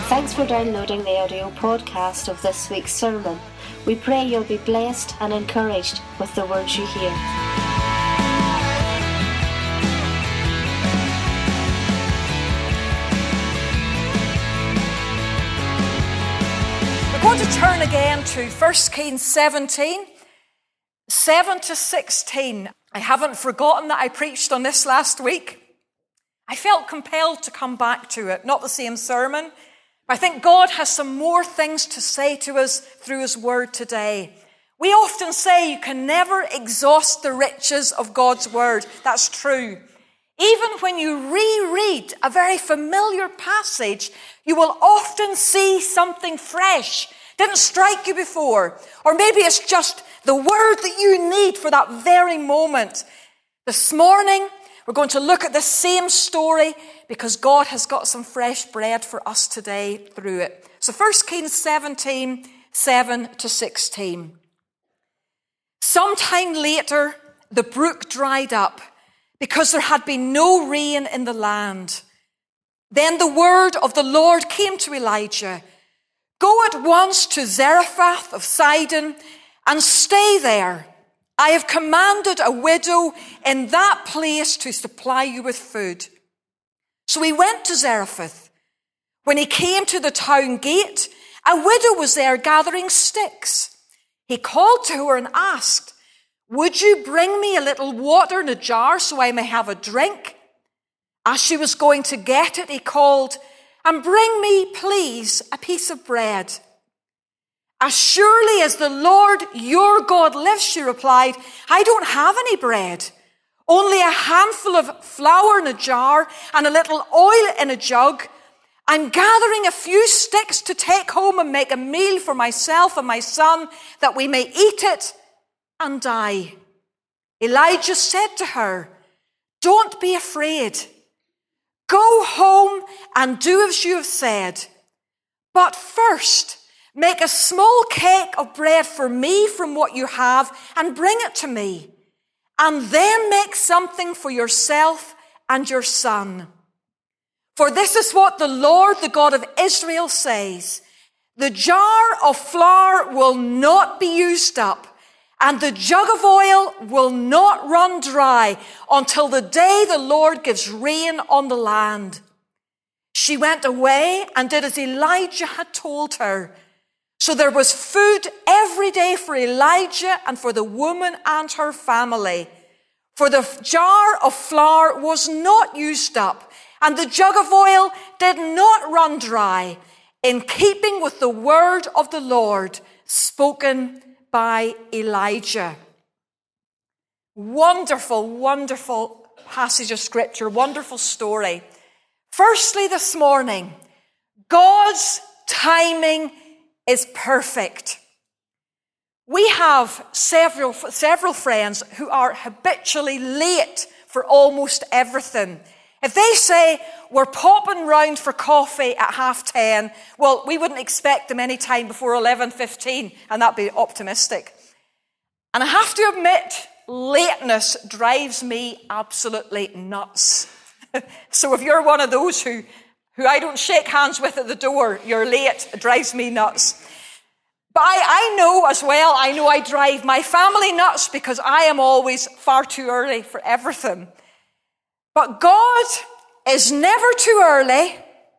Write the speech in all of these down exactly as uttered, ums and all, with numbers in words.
Thanks for downloading the audio podcast of this week's sermon. We pray you'll be blessed and encouraged with the words you hear. We're going to turn again to First Kings seventeen, seven to sixteen. I haven't forgotten that I preached on this last week. I felt compelled to come back to it, not the same sermon. I think God has some more things to say to us through his word today. We often say you can never exhaust the riches of God's word. That's true. Even when you reread a very familiar passage, you will often see something fresh. Didn't strike you before. Or maybe it's just the word that you need for that very moment. This morning, we're going to look at the same story because God has got some fresh bread for us today through it. So First Kings seventeen, seven to sixteen. Sometime later, the brook dried up because there had been no rain in the land. Then the word of the Lord came to Elijah. Go at once to Zarephath of Sidon and stay there. I have commanded a widow in that place to supply you with food. So he went to Zarephath. When he came to the town gate, a widow was there gathering sticks. He called to her and asked, would you bring me a little water in a jar so I may have a drink? As she was going to get it, he called, and bring me, please, a piece of bread. As surely as the Lord your God lives, she replied, I don't have any bread. Only a handful of flour in a jar and a little oil in a jug. I'm gathering a few sticks to take home and make a meal for myself and my son that we may eat it and die. Elijah said to her, don't be afraid. Go home and do as you have said. But first, make a small cake of bread for me from what you have and bring it to me. And then make something for yourself and your son. For this is what the Lord, the God of Israel, says. The jar of flour will not be used up, and the jug of oil will not run dry until the day the Lord gives rain on the land. She went away and did as Elijah had told her. So there was food every day for Elijah and for the woman and her family. For the jar of flour was not used up, and the jug of oil did not run dry, in keeping with the word of the Lord spoken by Elijah. Wonderful, wonderful passage of scripture, wonderful story. Firstly, this morning, God's timing is perfect. We have several, several friends who are habitually late for almost everything. If they say, we're popping round for coffee at half ten, well, we wouldn't expect them any time before eleven fifteen, and that'd be optimistic. And I have to admit, lateness drives me absolutely nuts. So if you're one of those who, who I don't shake hands with at the door, you're late, it drives me nuts. But I, I know as well, I know I drive my family nuts because I am always far too early for everything. But God is never too early.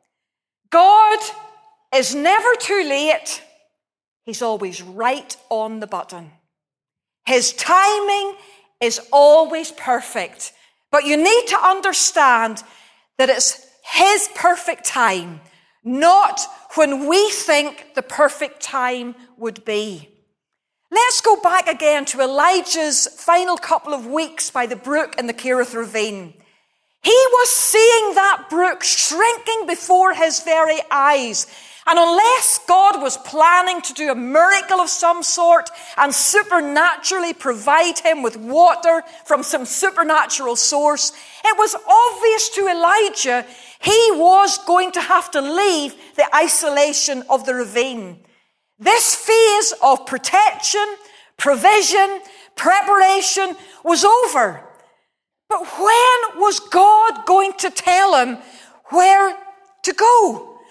God is never too late. He's always right on the button. His timing is always perfect. But you need to understand that it's his perfect time, not when we think the perfect time would be. Let's go back again to Elijah's final couple of weeks by the brook in the Kerith ravine. He was seeing that brook shrinking before his very eyes. And unless God was planning to do a miracle of some sort and supernaturally provide him with water from some supernatural source, it was obvious to Elijah he was going to have to leave the isolation of the ravine. This phase of protection, provision, preparation was over. But when was God going to tell him where to go?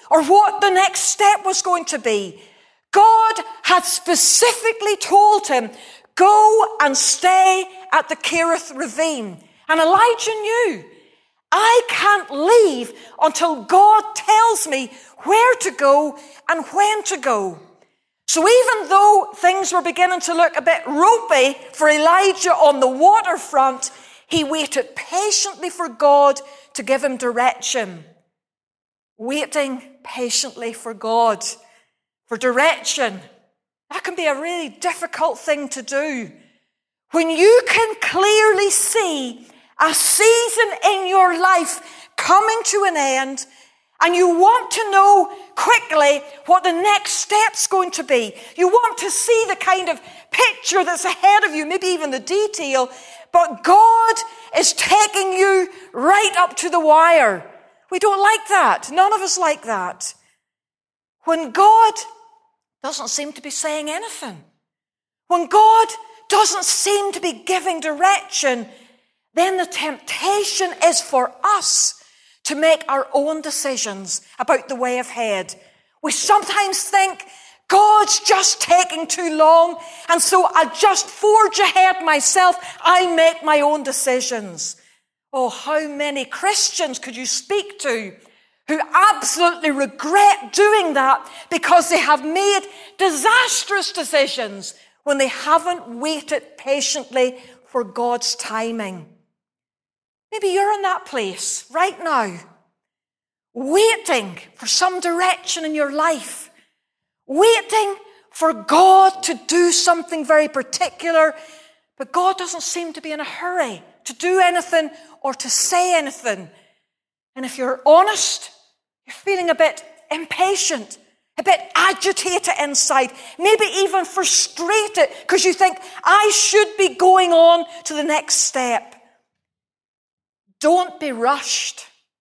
or what the next step was going to be. God had specifically told him, go and stay at the Kerith ravine. And Elijah knew, I can't leave until God tells me where to go and when to go. So even though things were beginning to look a bit ropey for Elijah on the waterfront, he waited patiently for God to give him direction. Waiting patiently for God, for direction. That can be a really difficult thing to do. When you can clearly see a season in your life coming to an end, and you want to know quickly what the next step's going to be. You want to see the kind of picture that's ahead of you, maybe even the detail, but God is taking you right up to the wire. We don't like that. None of us like that. When God doesn't seem to be saying anything, when God doesn't seem to be giving direction, then the temptation is for us to make our own decisions about the way ahead. We sometimes think God's just taking too long, and so I just forge ahead myself. I'll make my own decisions. Oh, how many Christians could you speak to who absolutely regret doing that because they have made disastrous decisions when they haven't waited patiently for God's timing? Maybe you're in that place right now, waiting for some direction in your life, waiting for God to do something very particular, but God doesn't seem to be in a hurry to do anything or to say anything. And if you're honest, you're feeling a bit impatient, a bit agitated inside, maybe even frustrated because you think, I should be going on to the next step. Don't be rushed.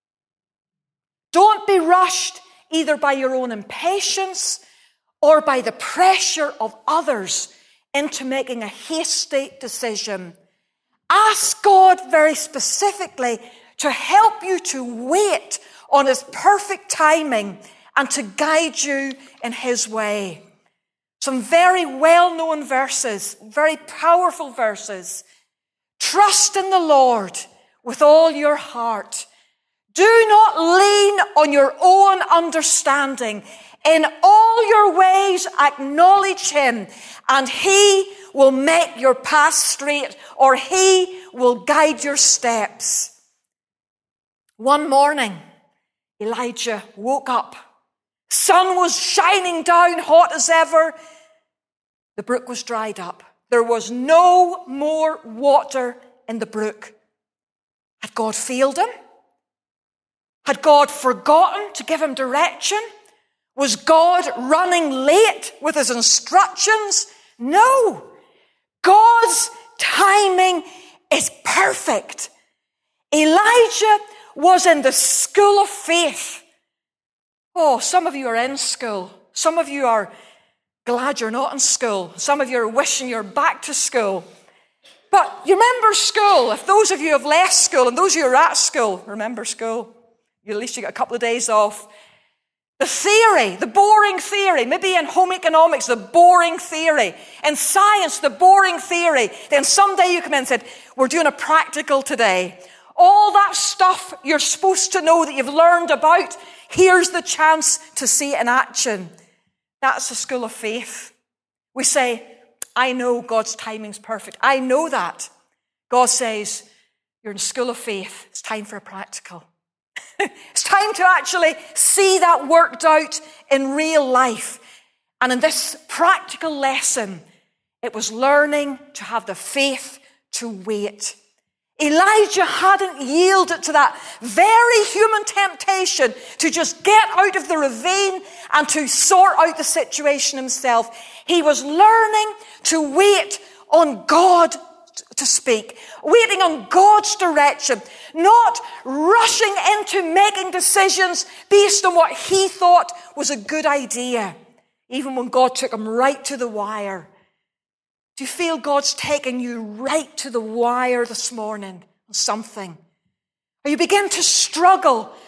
Don't be rushed either by your own impatience or by the pressure of others into making a hasty decision. Ask God very specifically to help you to wait on his perfect timing and to guide you in his way. Some very well-known verses, very powerful verses. Trust in the Lord with all your heart. Do not lean on your own understanding. In all your ways acknowledge him, and he will make your path straight, or he will guide your steps. One morning, Elijah woke up. Sun was shining down hot as ever. The brook was dried up. There was no more water in the brook. Had God failed him? Had God forgotten to give him direction? Was God running late with his instructions? No. God's timing is perfect. Elijah was in the school of faith. Oh, some of you are in school. Some of you are glad you're not in school. Some of you are wishing you're back to school. But you remember school. If those of you have left school and those of you who are at school, remember school. At least you got a couple of days off. The theory, the boring theory, maybe in home economics, the boring theory. In science, the boring theory. Then someday you come in and said, we're doing a practical today. All that stuff you're supposed to know that you've learned about, here's the chance to see it in action. That's the school of faith. We say, I know God's timing's perfect. I know that. God says, you're in school of faith. It's time for a practical. It's time to actually see that worked out in real life. And in this practical lesson, it was learning to have the faith to wait. Elijah hadn't yielded to that very human temptation to just get out of the ravine and to sort out the situation himself. He was learning to wait on God to speak, waiting on God's direction, not rushing into making decisions based on what he thought was a good idea, even when God took him right to the wire. Do you feel God's taking you right to the wire this morning on something? Or you begin to struggle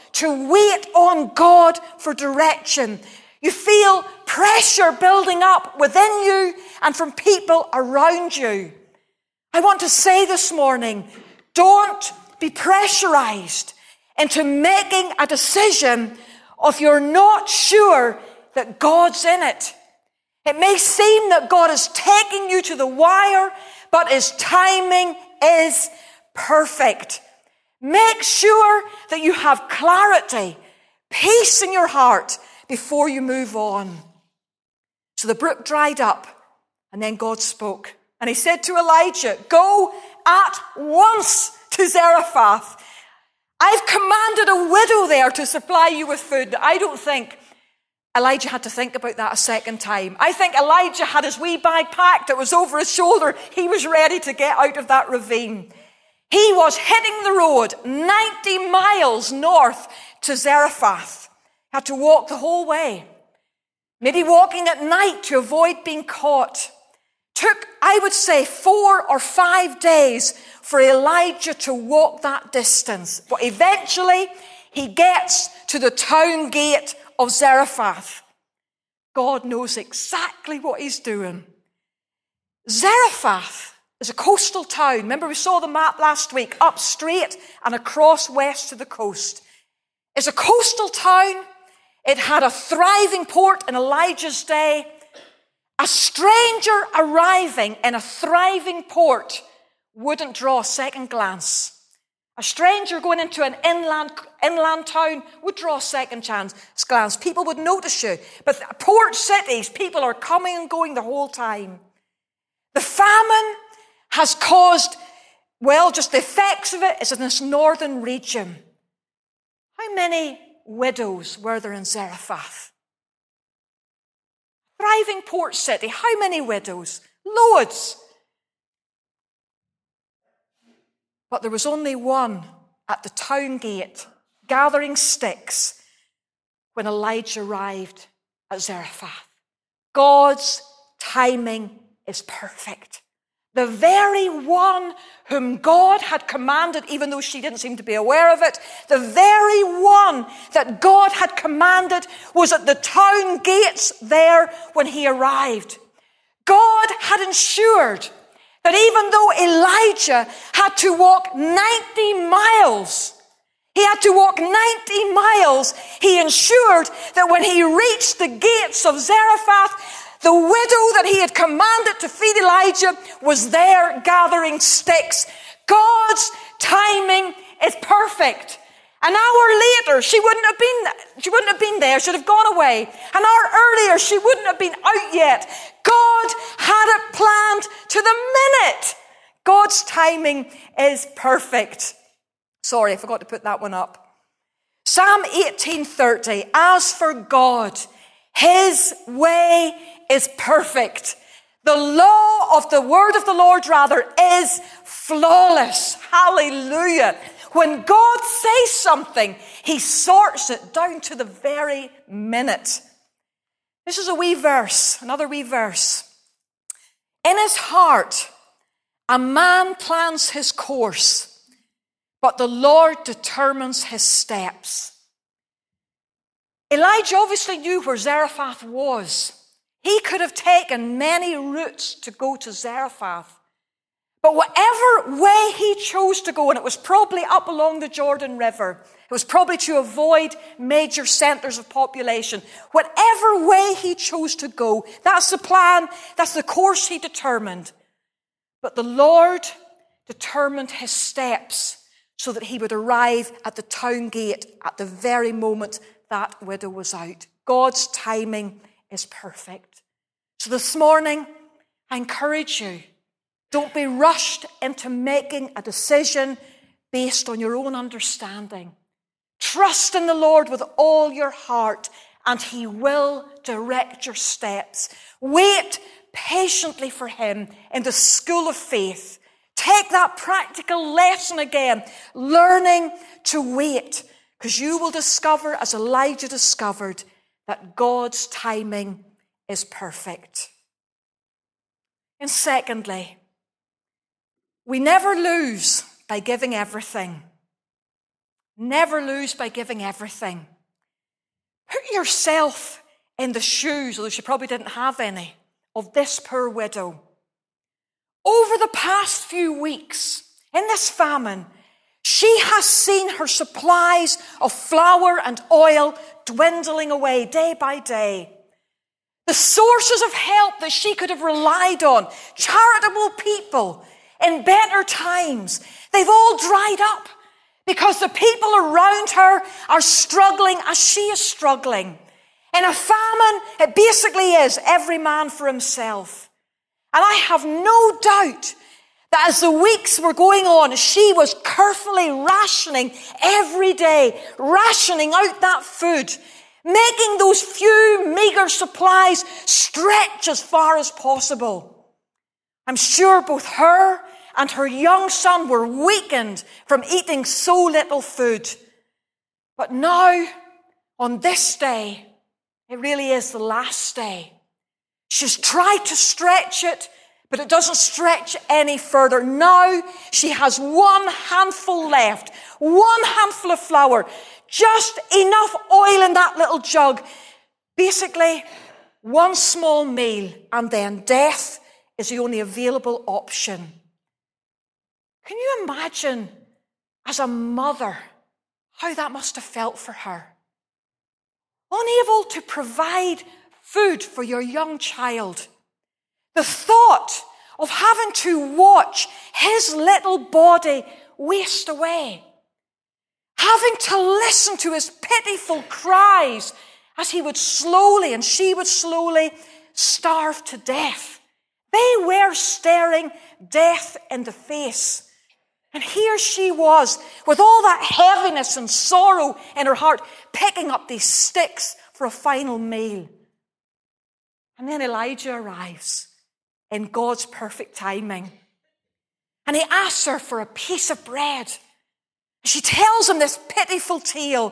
to wait on God for direction. You feel pressure building up within you and from people around you. I want to say this morning, don't be pressurized into making a decision if you're not sure that God's in it. It may seem that God is taking you to the wire, but his timing is perfect. Make sure that you have clarity, peace in your heart before you move on. So the brook dried up, and then God spoke. And he said to Elijah, go at once to Zarephath. I've commanded a widow there to supply you with food. I don't think Elijah had to think about that a second time. I think Elijah had his wee bag packed. It was over his shoulder. He was ready to get out of that ravine. He was hitting the road ninety miles north to Zarephath. Had to walk the whole way. Maybe walking at night to avoid being caught. Took, I would say, four or five days for Elijah to walk that distance. But eventually, he gets to the town gate of Zarephath. God knows exactly what he's doing. Zarephath is a coastal town. Remember, we saw the map last week, up straight and across west to the coast. It's a coastal town. It had a thriving port in Elijah's day. A stranger arriving in a thriving port wouldn't draw a second glance. A stranger going into an inland, inland town would draw a second chance, glance. People would notice you. But port cities, people are coming and going the whole time. The famine has caused, well, just the effects of it is in this northern region. How many widows were there in Zarephath? Thriving port city. How many widows? Loads. But there was only one at the town gate gathering sticks when Elijah arrived at Zarephath. God's timing is perfect. The very one whom God had commanded, even though she didn't seem to be aware of it, the very one that God had commanded was at the town gates there when he arrived. God had ensured that even though Elijah had to walk ninety miles, he had to walk ninety miles, he ensured that when he reached the gates of Zarephath, the widow that he had commanded to feed Elijah was there gathering sticks. God's timing is perfect. An hour later, she wouldn't have been, she wouldn't have been there. She'd have gone away. An hour earlier, she wouldn't have been out yet. God had it planned to the minute. God's timing is perfect. Sorry, I forgot to put that one up. Psalm eighteen thirty. As for God, his way is perfect. The law of the word of the Lord, rather, is flawless. Hallelujah. When God says something, he sorts it down to the very minute. This is a wee verse, another wee verse. In his heart, a man plans his course, but the Lord determines his steps. Elijah obviously knew where Zarephath was. He could have taken many routes to go to Zarephath. But whatever way he chose to go, and it was probably up along the Jordan River, it was probably to avoid major centers of population. Whatever way he chose to go, that's the plan, that's the course he determined. But the Lord determined his steps so that he would arrive at the town gate at the very moment that widow was out. God's timing is perfect. So this morning, I encourage you, don't be rushed into making a decision based on your own understanding. Trust in the Lord with all your heart, and he will direct your steps. Wait patiently for him in the school of faith. Take that practical lesson again, learning to wait, because you will discover, as Elijah discovered, that God's timing is perfect. And secondly, we never lose by giving everything. Never lose by giving everything. Put yourself in the shoes, although she probably didn't have any, of this poor widow. Over the past few weeks, in this famine, she has seen her supplies of flour and oil dwindling away day by day. The sources of help that she could have relied on, charitable people in better times, they've all dried up because the people around her are struggling as she is struggling. In a famine, it basically is every man for himself. And I have no doubt that as the weeks were going on, she was carefully rationing every day, rationing out that food, making those few meager supplies stretch as far as possible. I'm sure both her and her young son were weakened from eating so little food. But now, on this day, it really is the last day. She's tried to stretch it, but it doesn't stretch any further. Now she has one handful left, one handful of flour, just enough oil in that little jug. Basically, one small meal, and then death is the only available option. Can you imagine, as a mother, how that must have felt for her? Unable to provide food for your young child. The thought of having to watch his little body waste away. Having to listen to his pitiful cries as he would slowly and she would slowly starve to death. They were staring death in the face. And here she was, with all that heaviness and sorrow in her heart, picking up these sticks for a final meal. And then Elijah arrives in God's perfect timing. And he asks her for a piece of bread. She tells him this pitiful tale.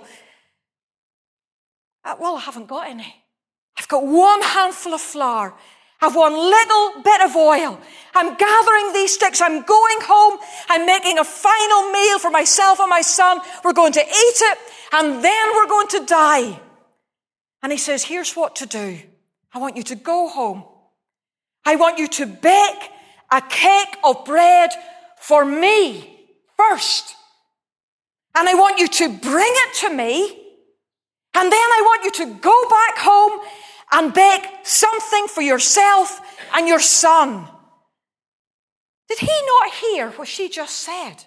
Uh, well, I haven't got any. I've got one handful of flour. I've one little bit of oil. I'm gathering these sticks. I'm going home. I'm making a final meal for myself and my son. We're going to eat it, and then we're going to die. And he says, here's what to do. I want you to go home. I want you to bake a cake of bread for me first. And I want you to bring it to me. And then I want you to go back home and bake something for yourself and your son. Did he not hear what she just said?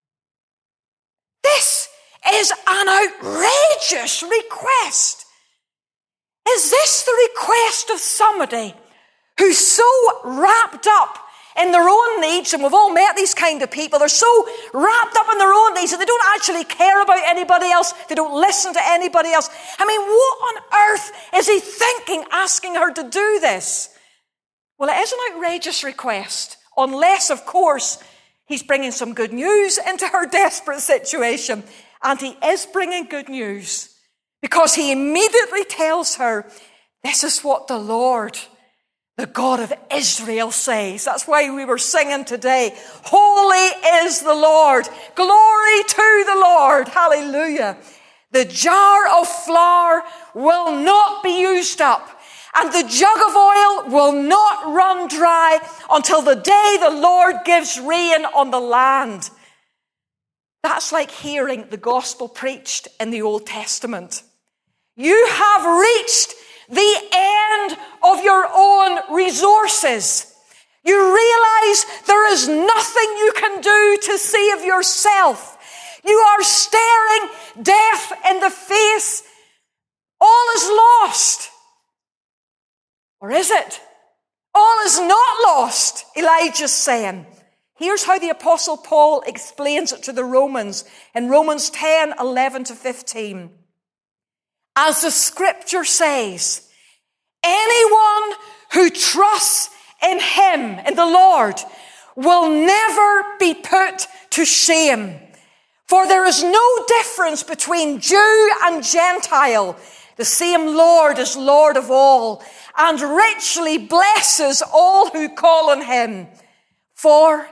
This is an outrageous request. Is this the request of somebody who's so wrapped up in their own needs, and we've all met these kind of people, they're so wrapped up in their own needs that they don't actually care about anybody else, they don't listen to anybody else. I mean, what on earth is he thinking, asking her to do this? Well, it is an outrageous request, unless, of course, he's bringing some good news into her desperate situation. And he is bringing good news, because he immediately tells her, this is what the Lord, the God of Israel, says. That's why we were singing today, holy is the Lord. Glory to the Lord. Hallelujah. The jar of flour will not be used up, and the jug of oil will not run dry until the day the Lord gives rain on the land. That's like hearing the gospel preached in the Old Testament. You have reached the end of your own resources. You realize there is nothing you can do to save yourself. You are staring death in the face. All is lost. Or is it? All is not lost, Elijah's saying. Here's how the Apostle Paul explains it to the Romans in Romans ten, eleven to fifteen. As the scripture says, anyone who trusts in him, in the Lord, will never be put to shame. For there is no difference between Jew and Gentile. The same Lord is Lord of all, and richly blesses all who call on him. For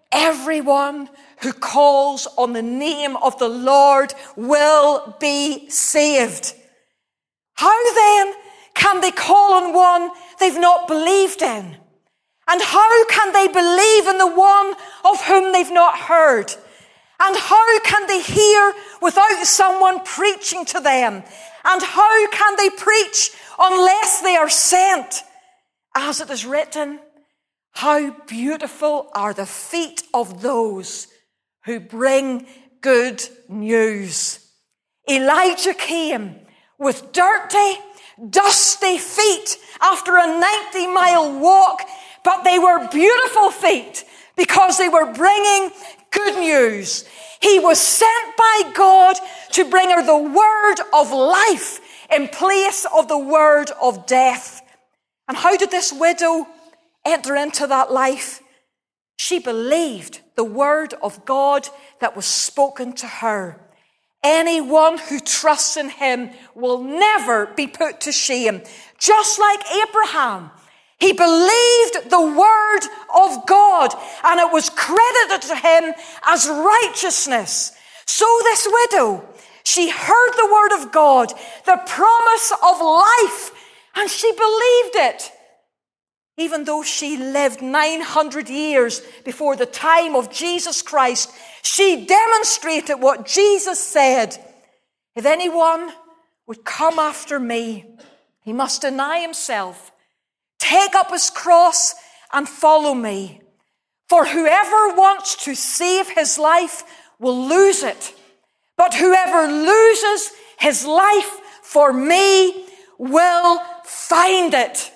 everyone who calls on the name of the Lord will be saved. How then can they call on one they've not believed in? And how can they believe in the one of whom they've not heard? And how can they hear without someone preaching to them? And how can they preach unless they are sent? As it is written, how beautiful are the feet of those who bring good news. Elijah came with dirty, dusty feet after a ninety-mile walk, but they were beautiful feet because they were bringing good news. He was sent by God to bring her the word of life in place of the word of death. And how did this widow enter into that life? She believed the word of God that was spoken to her. Anyone who trusts in him will never be put to shame. Just like Abraham, he believed the word of God and it was credited to him as righteousness. So this widow, she heard the word of God, the promise of life, and she believed it. Even though she lived nine hundred years before the time of Jesus Christ, she demonstrated what Jesus said. If anyone would come after me, he must deny himself, take up his cross and follow me. For whoever wants to save his life will lose it. But whoever loses his life for me will find it.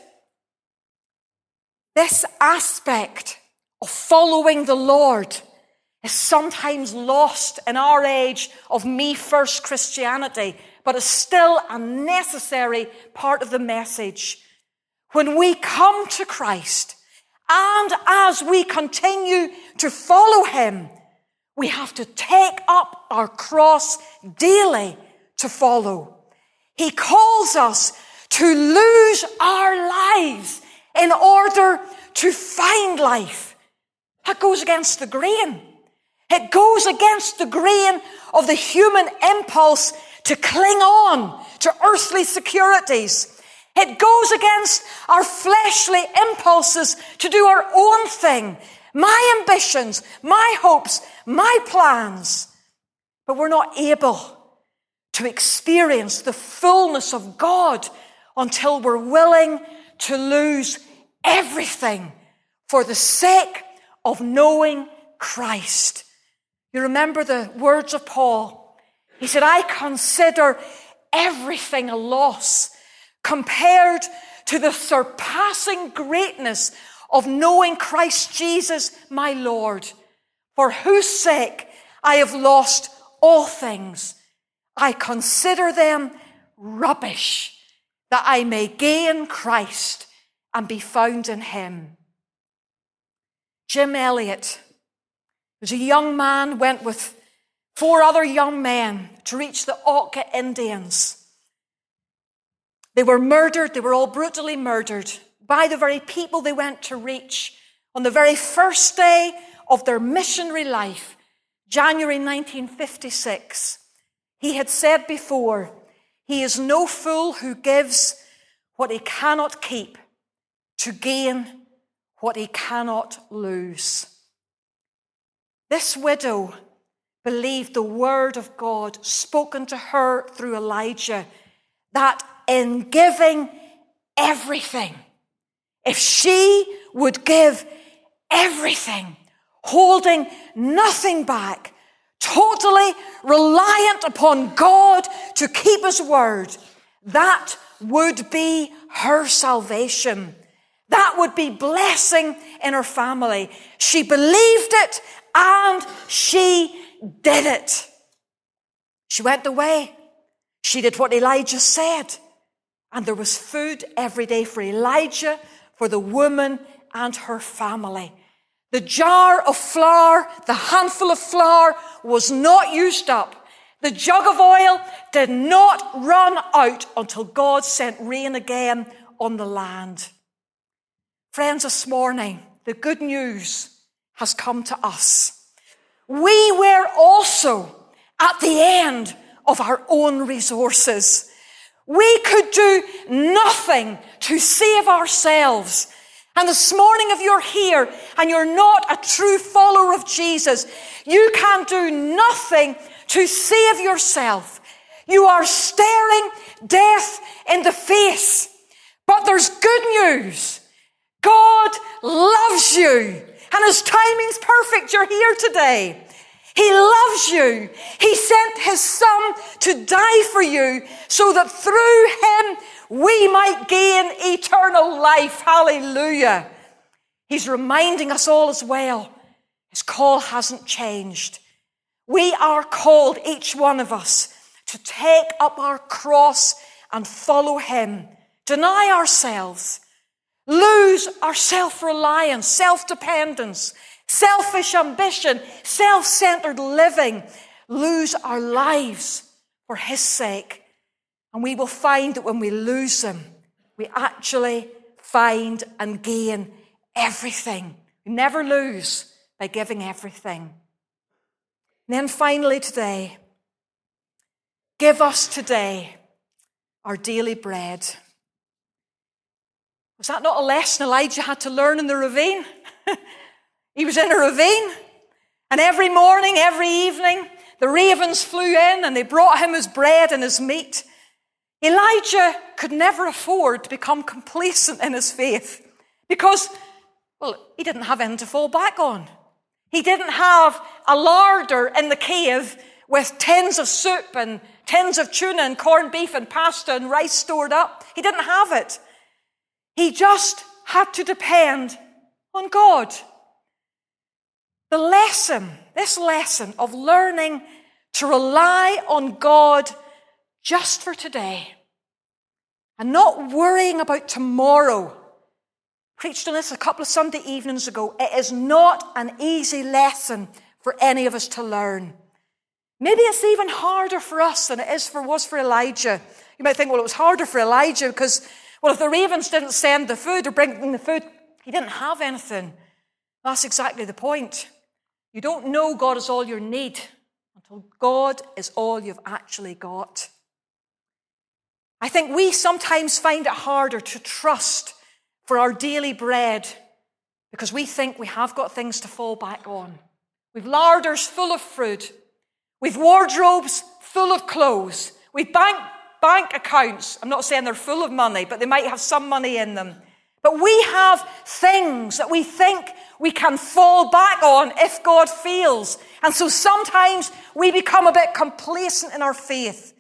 This aspect of following the Lord is sometimes lost in our age of me-first Christianity, but is still a necessary part of the message. When we come to Christ, and as we continue to follow him, we have to take up our cross daily to follow. He calls us to lose our lives in order to find life. That goes against the grain. It goes against the grain of the human impulse to cling on to earthly securities. It goes against our fleshly impulses to do our own thing. My ambitions, my hopes, my plans. But we're not able to experience the fullness of God until we're willing to lose everything for the sake of knowing Christ. You remember the words of Paul. He said, I consider everything a loss compared to the surpassing greatness of knowing Christ Jesus, my Lord, for whose sake I have lost all things. I consider them rubbish, that I may gain Christ and be found in him. Jim Elliot was a young man, went with four other young men to reach the Auca Indians. They were murdered. They were all brutally murdered by the very people they went to reach on the very first day of their missionary life, January nineteen fifty-six. He had said before, he is no fool who gives what he cannot keep to gain what he cannot lose. This widow believed the word of God spoken to her through Elijah, that in giving everything, if she would give everything, holding nothing back, totally reliant upon God to keep his word, that would be her salvation. That would be blessing in her family. She believed it and she did it. She went away. She did what Elijah said. And there was food every day for Elijah, for the woman and her family. The jar of flour, the handful of flour was not used up. The jug of oil did not run out until God sent rain again on the land. Friends, this morning, the good news has come to us. We were also at the end of our own resources. We could do nothing to save ourselves. And this morning, if you're here and you're not a true follower of Jesus, you can do nothing to save yourself. You are staring death in the face. But there's good news. God loves you. And his timing's perfect. You're here today. He loves you. He sent his son to die for you so that through him we might gain eternal life. Hallelujah. He's reminding us all as well. His call hasn't changed. We are called, each one of us, to take up our cross and follow him. Deny ourselves. Lose our self-reliance, self-dependence, selfish ambition, self-centered living. Lose our lives for his sake. And we will find that when we lose them, we actually find and gain everything. We never lose by giving everything. And then finally today, give us today our daily bread. Was that not a lesson Elijah had to learn in the ravine? He was in a ravine, and every morning, every evening, the ravens flew in and they brought him his bread and his meat. Elijah could never afford to become complacent in his faith because, well, he didn't have anything to fall back on. He didn't have a larder in the cave with tins of soup and tins of tuna and corned beef and pasta and rice stored up. He didn't have it. He just had to depend on God. The lesson, this lesson of learning to rely on God just for today and not worrying about tomorrow. Preached on this a couple of Sunday evenings ago. It is not an easy lesson for any of us to learn. Maybe it's even harder for us than it is for was for Elijah. You might think, well, it was harder for Elijah because, well, if the ravens didn't send the food or bring the food, he didn't have anything. That's exactly the point. You don't know God is all you need until God is all you've actually got. I think we sometimes find it harder to trust for our daily bread because we think we have got things to fall back on. We've larders full of food. We've wardrobes full of clothes. We've bank, bank accounts. I'm not saying they're full of money, but they might have some money in them. But we have things that we think we can fall back on if God fails. And so sometimes we become a bit complacent in our faith.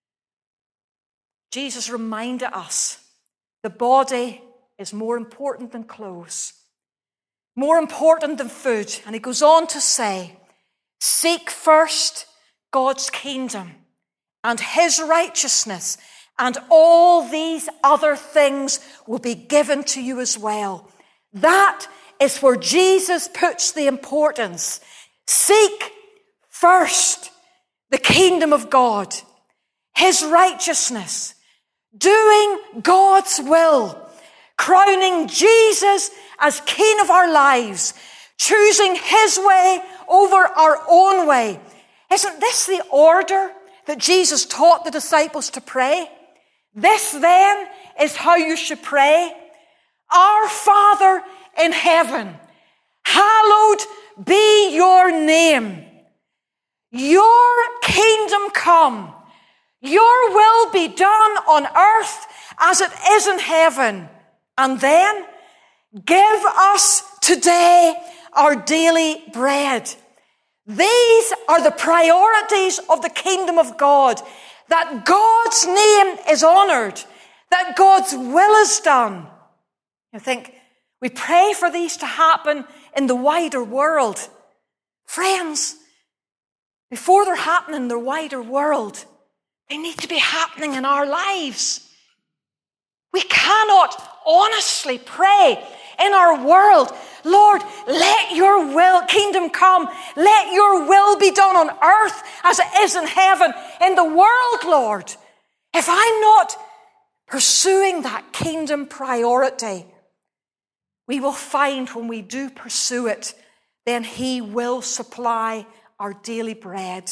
Jesus reminded us the body is more important than clothes, more important than food. And he goes on to say, seek first God's kingdom and his righteousness, and all these other things will be given to you as well. That is where Jesus puts the importance. Seek first the kingdom of God, his righteousness, doing God's will, crowning Jesus as King of our lives, choosing his way over our own way. Isn't this the order that Jesus taught the disciples to pray? This then is how you should pray. Our Father in heaven, hallowed be your name. Your kingdom come. Your will be done on earth as it is in heaven. And then give us today our daily bread. These are the priorities of the kingdom of God. That God's name is honored. That God's will is done. You think, we pray for these to happen in the wider world. Friends, before they're happening in the wider world, they need to be happening in our lives. We cannot honestly pray in our world, Lord, let your will, kingdom come. Let your will be done on earth as it is in heaven. In the world, Lord, if I'm not pursuing that kingdom priority, we will find when we do pursue it then he will supply our daily bread.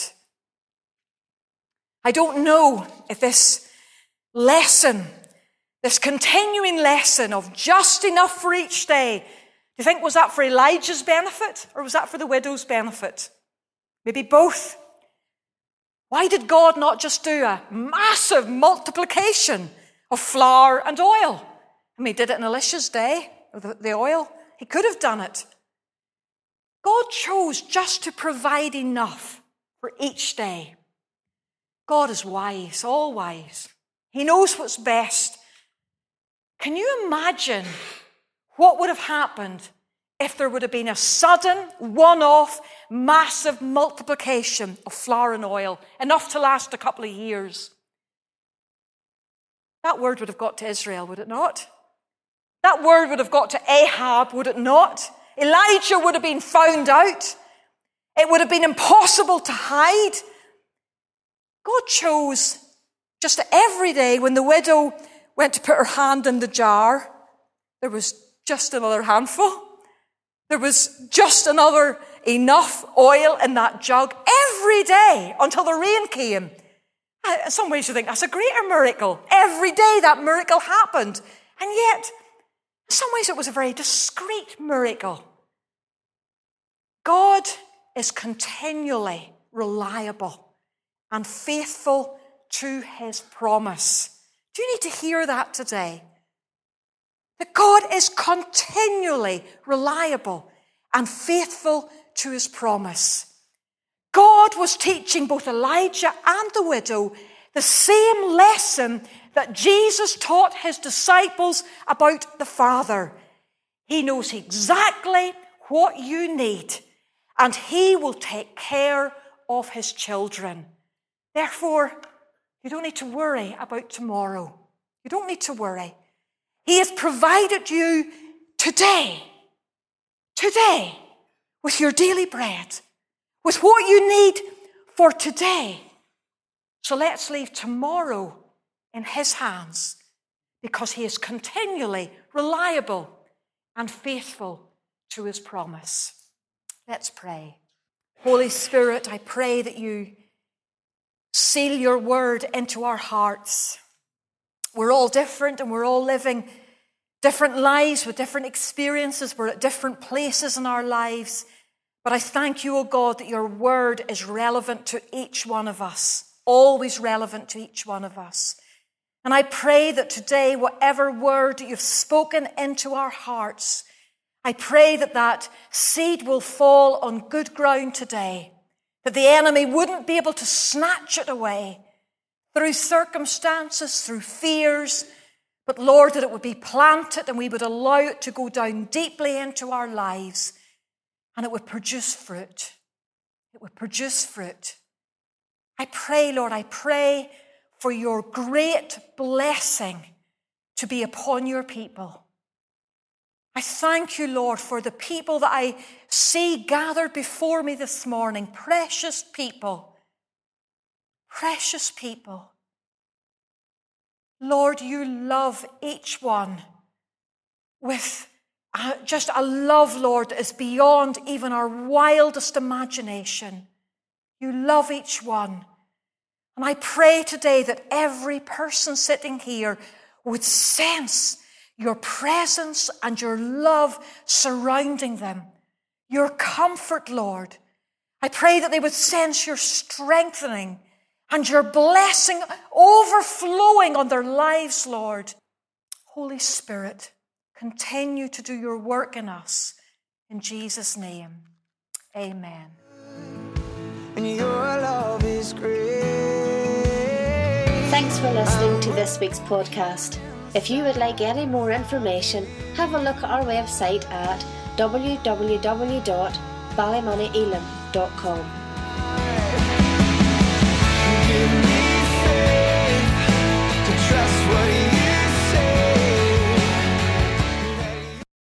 I don't know if this lesson, this continuing lesson of just enough for each day, do you think was that for Elijah's benefit or was that for the widow's benefit? Maybe both. Why did God not just do a massive multiplication of flour and oil? I mean, he did it in Elisha's day, the, the oil. He could have done it. God chose just to provide enough for each day. God is wise, all wise. He knows what's best. Can you imagine what would have happened if there would have been a sudden, one-off, massive multiplication of flour and oil, enough to last a couple of years? That word would have got to Israel, would it not? That word would have got to Ahab, would it not? Elijah would have been found out. It would have been impossible to hide. God chose just every day when the widow went to put her hand in the jar, there was just another handful. There was just another enough oil in that jug every day until the rain came. In some ways you think that's a greater miracle. Every day that miracle happened. And yet, in some ways it was a very discreet miracle. God is continually reliable and faithful to his promise. Do you need to hear that today? That God is continually reliable and faithful to his promise. God was teaching both Elijah and the widow the same lesson that Jesus taught his disciples about the Father. He knows exactly what you need, and he will take care of his children. Therefore, you don't need to worry about tomorrow. You don't need to worry. He has provided you today, today, with your daily bread, with what you need for today. So let's leave tomorrow in his hands, because he is continually reliable and faithful to his promise. Let's pray. Holy Spirit, I pray that you seal your word into our hearts. We're all different and we're all living different lives with different experiences. We're at different places in our lives. But I thank you, O God, that your word is relevant to each one of us, always relevant to each one of us. And I pray that today, whatever word that you've spoken into our hearts, I pray that that seed will fall on good ground today, that the enemy wouldn't be able to snatch it away through circumstances, through fears, but Lord, that it would be planted and we would allow it to go down deeply into our lives and it would produce fruit. It would produce fruit. I pray, Lord, I pray for your great blessing to be upon your people. I thank you, Lord, for the people that I see gathered before me this morning. Precious people. Precious people. Lord, you love each one with a, just a love, Lord, that is beyond even our wildest imagination. You love each one. And I pray today that every person sitting here would sense your presence and your love surrounding them, your comfort, Lord. I pray that they would sense your strengthening and your blessing overflowing on their lives, Lord. Holy Spirit, continue to do your work in us. In Jesus' name, amen. And your love is great. Thanks for listening to this week's podcast. If you would like any more information, have a look at our website at w w w dot ballymoney elim dot com.